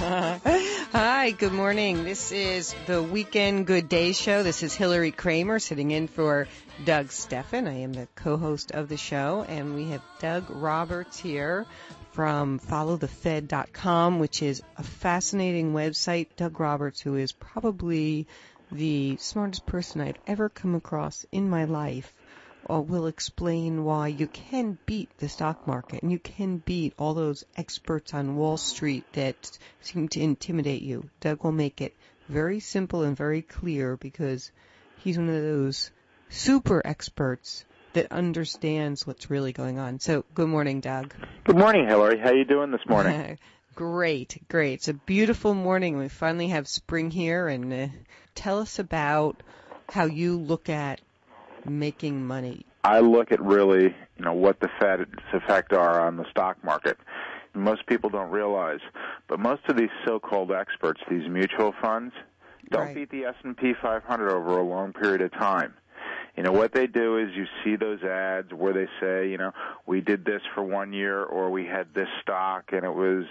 Hi, good morning. This is the Weekend Good Day Show. This is Hillary Kramer sitting in for Doug Steffen. I am the co-host of the show, and we have Doug Roberts here from followthefed.com, which is a fascinating website. Doug Roberts, who is probably the smartest person I've ever come across in my life, will explain why you can beat the stock market and you can beat all those experts on Wall Street that seem to intimidate you. Doug will make it very simple and very clear because he's one of those super experts that understands what's really going on. So, good morning, Doug. Good morning, Hillary. How you doing this morning? Great. It's a beautiful morning. We finally have spring here, and tell us about how you look at making money. I look at really, what the Fed's effect are on the stock market. Most people don't realize, but most of these so-called experts, these mutual funds, don't beat the S&P 500 over a long period of time. What they do is you see those ads where they say, we did this for 1 year or we had this stock and it was,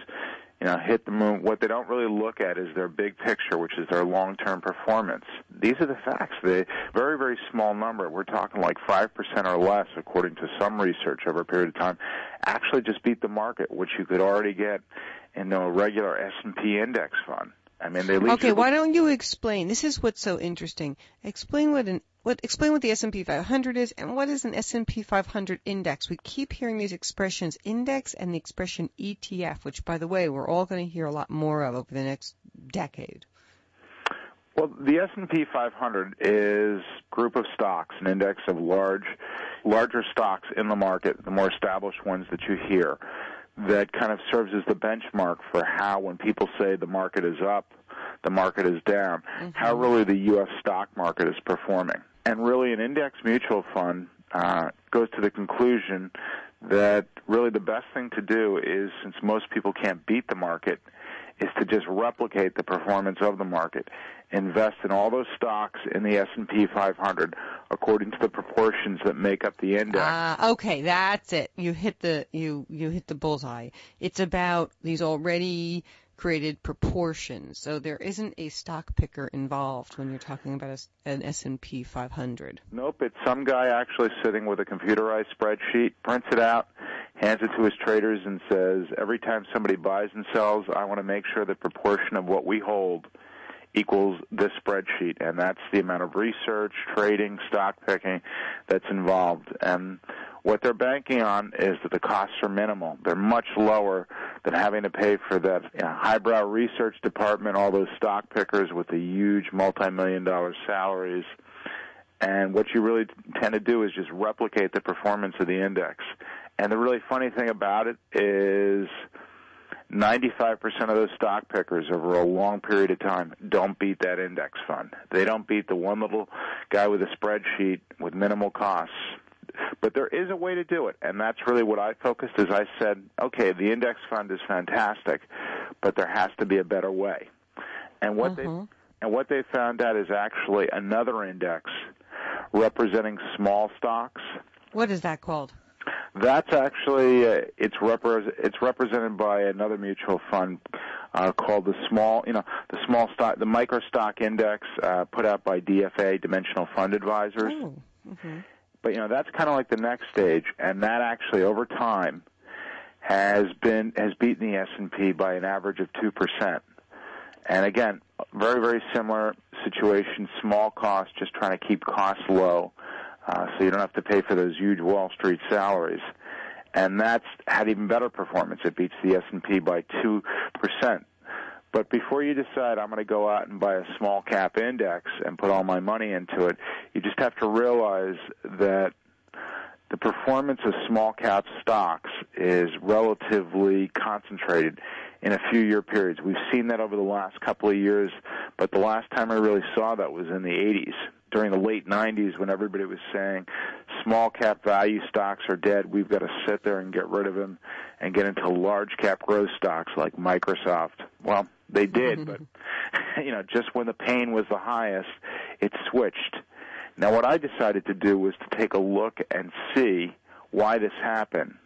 hit the moon. What they don't really look at is their big picture, which is their long-term performance. These are the facts. The very, very small number, we're talking like 5% or less, according to some research over a period of time, actually just beat the market, which you could already get in a regular S&P index fund. I mean, they leave. Okay, why don't you explain? This is what's so interesting. Explain what the S&P 500 is and what is an S&P 500 index. We keep hearing these expressions, index and the expression ETF, which, by the way, we're all going to hear a lot more of over the next decade. Well, the S&P 500 is a group of stocks, an index of larger stocks in the market, the more established ones that you hear, that kind of serves as the benchmark for how, when people say the market is up, the market is down, how really the U.S. stock market is performing. And really an index mutual fund goes to the conclusion that really the best thing to do is, since most people can't beat the market, is to just replicate the performance of the market. Invest in all those stocks in the S&P 500 according to the proportions that make up the index. Okay, that's it. You hit the bullseye. It's about these already created proportions. So there isn't a stock picker involved when you're talking about an S&P 500. Nope, it's some guy actually sitting with a computerized spreadsheet, prints it out, hands it to his traders and says, every time somebody buys and sells, I want to make sure the proportion of what we hold equals this spreadsheet, and that's the amount of research, trading, stock picking that's involved. And what they're banking on is that the costs are minimal. They're much lower than having to pay for that highbrow research department, all those stock pickers with the huge multi-million-dollar salaries. And what you really tend to do is just replicate the performance of the index. And the really funny thing about it is 95% of those stock pickers over a long period of time don't beat that index fund. They don't beat the one little guy with a spreadsheet with minimal costs. But there is a way to do it, and that's really what I focused as I said, okay, the index fund is fantastic, but there has to be a better way. And what they found out is actually another index representing small stocks. What is that called? That's actually it's represented by another mutual fund called the micro stock index put out by DFA, Dimensional Fund Advisors. Oh. Mm-hmm. But that's kind of like the next stage, and that actually over time has beaten the S&P by an average of 2%. And again, very, very similar situation, small cost, just trying to keep costs low. So you don't have to pay for those huge Wall Street salaries. And that's had even better performance. It beats the S&P by 2%. But before you decide I'm going to go out and buy a small cap index and put all my money into it, you just have to realize that the performance of small cap stocks is relatively concentrated in a few year periods. We've seen that over the last couple of years, but the last time I really saw that was in the 80s. During the late 90s when everybody was saying small cap value stocks are dead, we've got to sit there and get rid of them and get into large cap growth stocks like Microsoft. Well, they did, but just when the pain was the highest, it switched. Now what I decided to do was to take a look and see why this happened.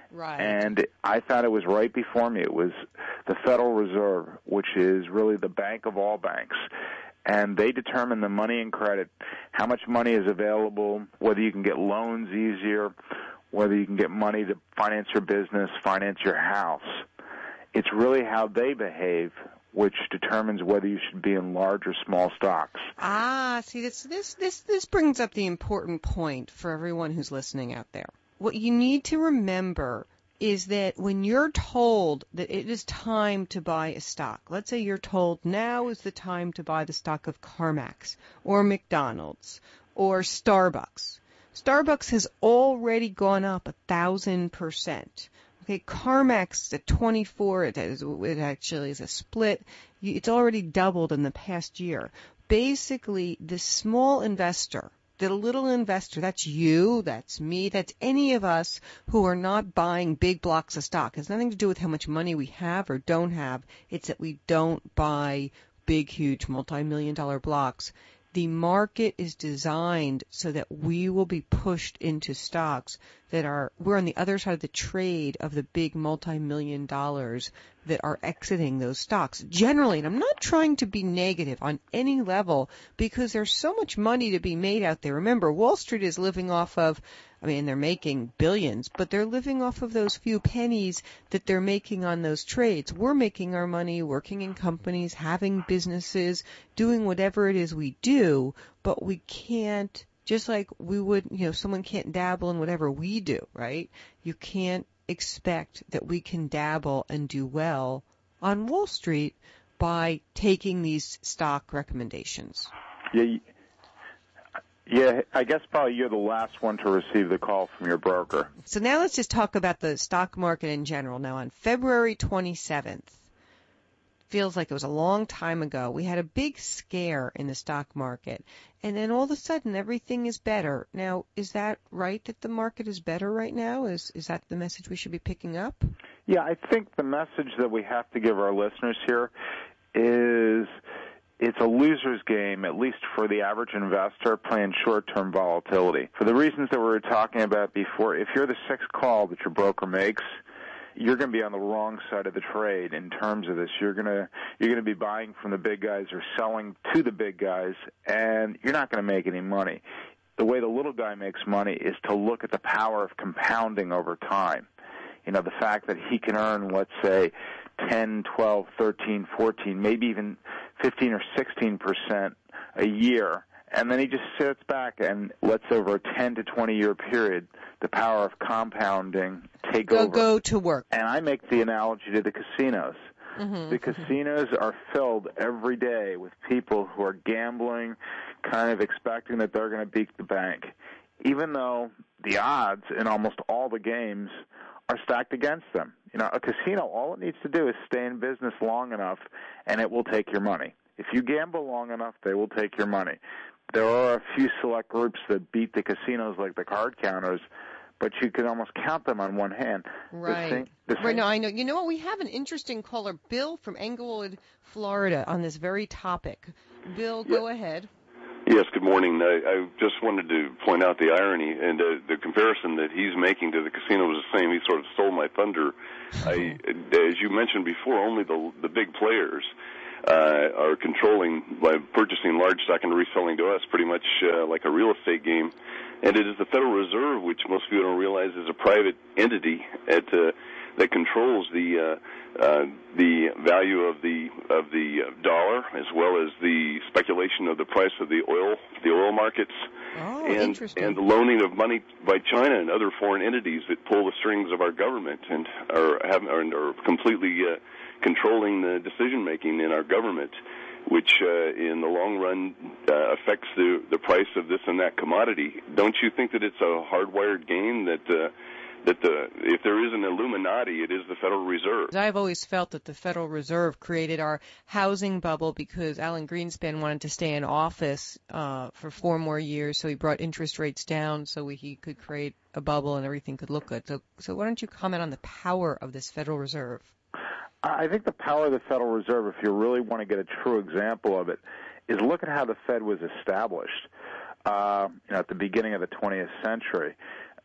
Right. And I thought it was right before me. It was the Federal Reserve, which is really the bank of all banks. And they determine the money and credit, how much money is available, whether you can get loans easier, whether you can get money to finance your business, finance your house. It's really how they behave which determines whether you should be in large or small stocks. See, this brings up the important point for everyone who's listening out there. What you need to remember is that when you're told that it is time to buy a stock, let's say you're told now is the time to buy the stock of CarMax or McDonald's or Starbucks. Starbucks has already gone up 1,000%. Okay, CarMax at 24, it actually is a split. It's already doubled in the past year. Basically, the small investor, the little investor, that's you, that's me, that's any of us who are not buying big blocks of stock. It has nothing to do with how much money we have or don't have. It's that we don't buy big, huge, multi-million-dollar blocks. The market is designed so that we will be pushed into stocks that we're on the other side of the trade of the big multi-million dollars that are exiting those stocks. Generally, and I'm not trying to be negative on any level because there's so much money to be made out there. Remember, Wall Street is living off of, they're making billions, but they're living off of those few pennies that they're making on those trades. We're making our money working in companies, having businesses, doing whatever it is we do, but we can't, just like we would, someone can't dabble in whatever we do, right? You can't expect that we can dabble and do well on Wall Street by taking these stock recommendations. Yeah, I guess probably you're the last one to receive the call from your broker. So now let's just talk about the stock market in general. Now on February 27th, feels like it was a long time ago, we had a big scare in the stock market. And then all of a sudden everything is better. Now, is that right that the market is better right now? Is that the message we should be picking up? Yeah, I think the message that we have to give our listeners here is it's a loser's game, at least for the average investor playing short-term volatility. For the reasons that we were talking about before, if you're the sixth call that your broker makes, you're going to be on the wrong side of the trade in terms of this. You're going to be buying from the big guys or selling to the big guys, and you're not going to make any money. The way the little guy makes money is to look at the power of compounding over time. The fact that he can earn, let's say, 10, 12, 13, 14, maybe even 15 or 16% a year, and then he just sits back and lets over a 10 to 20-year period the power of compounding take over. Go to work. And I make the analogy to the casinos. Mm-hmm. The casinos are filled every day with people who are gambling, kind of expecting that they're going to beat the bank, even though the odds in almost all the games are stacked against them. A casino, all it needs to do is stay in business long enough, and it will take your money. If you gamble long enough, they will take your money. There are a few select groups that beat the casinos, like the card counters, but you can almost count them on one hand. Right. Right. No, I know. You know what? We have an interesting caller, Bill from Englewood, Florida, on this very topic. Bill, go ahead. Yes, good morning. I just wanted to point out the irony, and the comparison that he's making to the casino was the same. He sort of stole my thunder. As you mentioned before, only the big players are controlling by purchasing large stock and reselling to us, pretty much like a real estate game. And it is the Federal Reserve, which most people don't realize is a private entity that controls the value of the dollar, as well as the speculation of the price of the oil markets, and the loaning of money by China and other foreign entities that pull the strings of our government and are completely controlling the decision making in our government, which in the long run affects the price of this and that commodity. Don't you think that it's a hardwired game that if there is an Illuminati, it is the Federal Reserve? I've always felt that the Federal Reserve created our housing bubble because Alan Greenspan wanted to stay in office for 4 more years, so he brought interest rates down so he could create a bubble and everything could look good. So why don't you comment on the power of this Federal Reserve? I think the power of the Federal Reserve, if you really want to get a true example of it, is look at how the Fed was established at the beginning of the 20th century.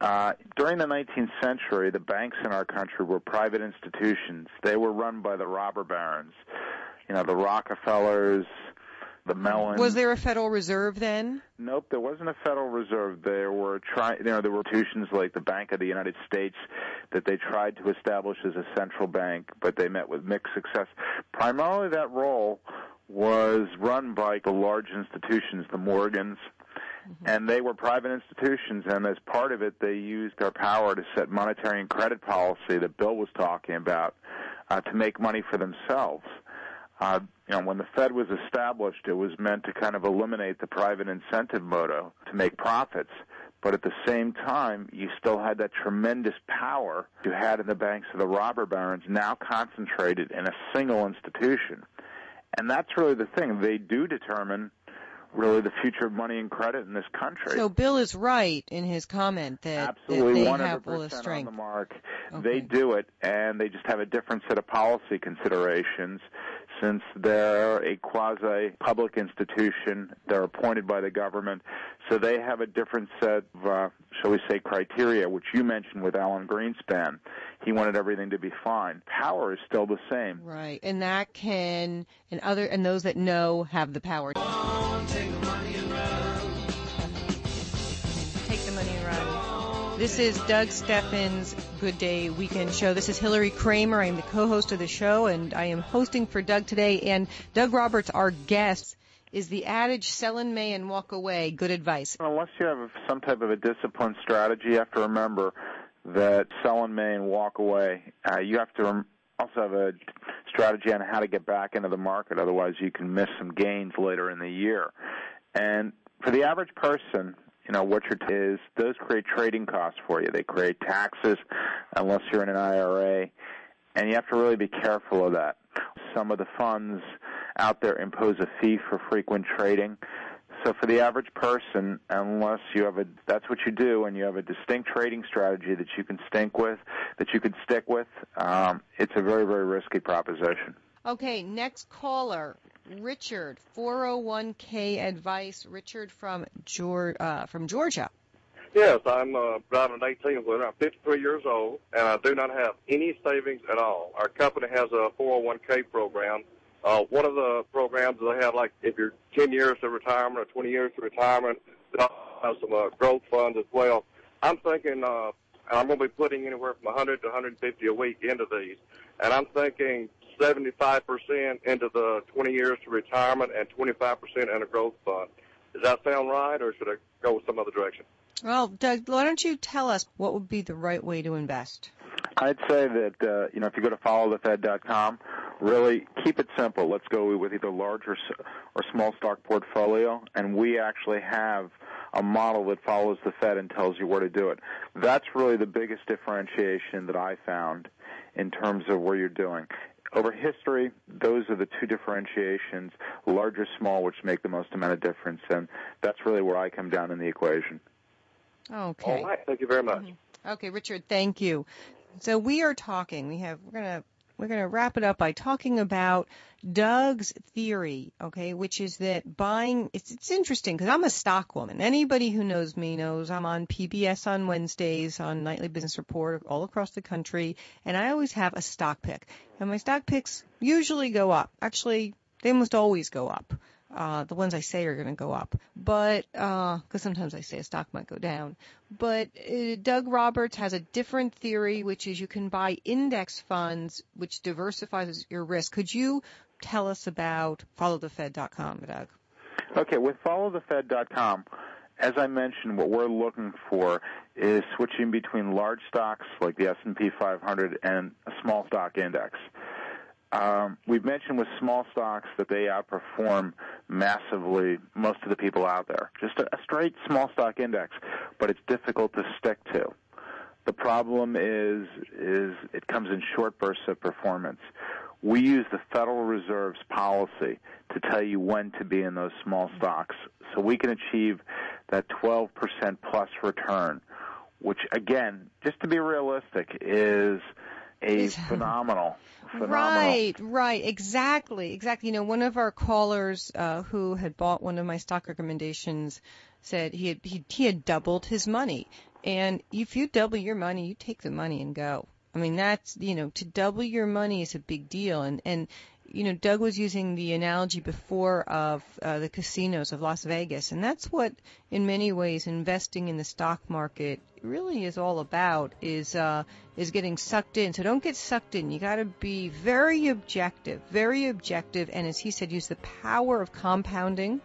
During the 19th century, the banks in our country were private institutions. They were run by the robber barons, the Rockefellers, the Mellons. Was there a Federal Reserve then? Nope, there wasn't a Federal Reserve. There were institutions like the Bank of the United States that they tried to establish as a central bank, but they met with mixed success. Primarily, that role was run by the large institutions, the Morgans, and they were private institutions, and as part of it, they used their power to set monetary and credit policy that Bill was talking about to make money for themselves. When the Fed was established, it was meant to kind of eliminate the private incentive motive to make profits. But at the same time, you still had that tremendous power you had in the banks of the robber barons now concentrated in a single institution. And that's really the thing. They do determine really the future of money and credit in this country. So Bill is right in his comment that absolutely they 100% have all the strength. On the mark. Okay. They do it, and they just have a different set of policy considerations since they're a quasi-public institution. They're appointed by the government, so they have a different set of, shall we say, criteria, which you mentioned with Alan Greenspan. He wanted everything to be fine. Power is still the same. Right, and that can, and those that know have the power. Take the money and run. Take the money and run. This is Doug Steffens' Good Day Weekend Show. This is Hillary Kramer. I'm the co-host of the show, and I am hosting for Doug today. And Doug Roberts, our guest, is the adage, sell in May and walk away. Good advice. Unless you have some type of a disciplined strategy, you have to remember that sell in May and walk away. You have to also have a strategy on how to get back into the market. Otherwise, you can miss some gains later in the year. And for the average person, what those create trading costs for you. They create taxes unless you're in an IRA, and you have to really be careful of that. Some of the funds out there impose a fee for frequent trading. So for the average person, unless that's what you do, and you have a distinct trading strategy that you can stick with, it's a very, very risky proposition. Okay, next caller, Richard, 401k advice. Richard from Georgia. Yes, I'm driving an 18-wheeler. I'm 53 years old, and I do not have any savings at all. Our company has a 401k program. One of the programs they have, like if you're 10 years to retirement or 20 years to retirement, they also have some growth funds as well. I'm thinking I'm going to be putting anywhere from 100 to 150 a week into these, and I'm thinking 75% into the 20 years to retirement and 25% in a growth fund. Does that sound right, or should I go some other direction? Well, Doug, why don't you tell us what would be the right way to invest? I'd say that, if you go to followthefed.com, really keep it simple. Let's go with either large or small stock portfolio, and we actually have a model that follows the Fed and tells you where to do it. That's really the biggest differentiation that I found in terms of where you're doing. Over history, those are the two differentiations, large or small, which make the most amount of difference, and that's really where I come down in the equation. Okay. All right. Thank you very much. Okay, Richard, thank you. So we are talking. We're gonna wrap it up by talking about Doug's theory, okay, which is that buying. It's interesting because I'm a stock woman. Anybody who knows me knows I'm on PBS on Wednesdays, on Nightly Business Report, all across the country, and I always have a stock pick. And my stock picks usually go up. Actually, they almost always go up. The ones I say are going to go up, but because sometimes I say a stock might go down. But Doug Roberts has a different theory, which is you can buy index funds, which diversifies your risk. Could you tell us about followthefed.com, Doug? Okay, with followthefed.com, as I mentioned, what we're looking for is switching between large stocks like the S&P 500 and a small stock index. We've mentioned with small stocks that they outperform massively most of the people out there. Just a straight small stock index, but it's difficult to stick to. The problem is it comes in short bursts of performance. We use the Federal Reserve's policy to tell you when to be in those small stocks, so we can achieve that 12% plus return, which, again, just to be realistic, is phenomenal. Right, exactly. One of our callers who had bought one of my stock recommendations said he had doubled his money. And if you double your money, you take the money and go. I mean, that's, to double your money is a big deal. And Doug was using the analogy before of the casinos of Las Vegas. And that's what, in many ways, investing in the stock market really is all about, is getting sucked in. So don't get sucked in. You got to be very objective. And as he said, use the power of compounding